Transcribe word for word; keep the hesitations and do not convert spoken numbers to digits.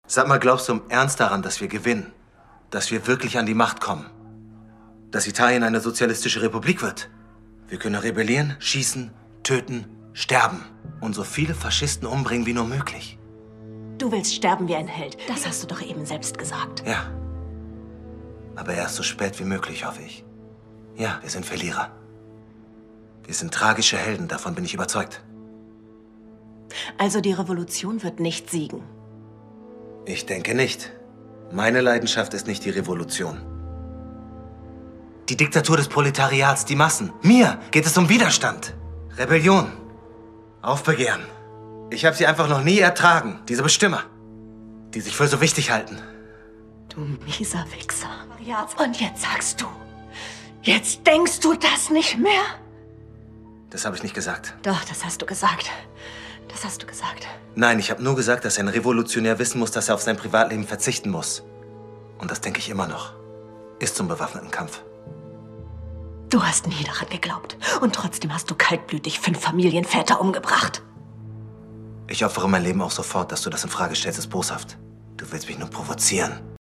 Sag mal, glaubst du im Ernst daran, dass wir gewinnen? Dass wir wirklich an die Macht kommen? Dass Italien eine sozialistische Republik wird? Wir können rebellieren, schießen, töten, sterben und so viele Faschisten umbringen wie nur möglich. Du willst sterben wie ein Held. Das hast du doch eben selbst gesagt. Ja. Aber erst so spät wie möglich, hoffe ich. Ja, wir sind Verlierer. Wir sind tragische Helden, davon bin ich überzeugt. Also die Revolution wird nicht siegen. Ich denke nicht. Meine Leidenschaft ist nicht die Revolution. Die Diktatur des Proletariats, die Massen. Mir geht es um Widerstand. Rebellion. Aufbegehren. Ich habe sie einfach noch nie ertragen, diese Bestimmer, die sich für so wichtig halten. Du mieser Wichser. Und jetzt sagst du, jetzt denkst du das nicht mehr? Das habe ich nicht gesagt. Doch, das hast du gesagt. Das hast du gesagt. Nein, ich habe nur gesagt, dass ein Revolutionär wissen muss, dass er auf sein Privatleben verzichten muss. Und das denke ich immer noch. Ist zum bewaffneten Kampf. Du hast nie daran geglaubt. Und trotzdem hast du kaltblütig fünf Familienväter umgebracht. Ich opfere mein Leben auch sofort, dass du das in Frage stellst, ist boshaft. Du willst mich nur provozieren.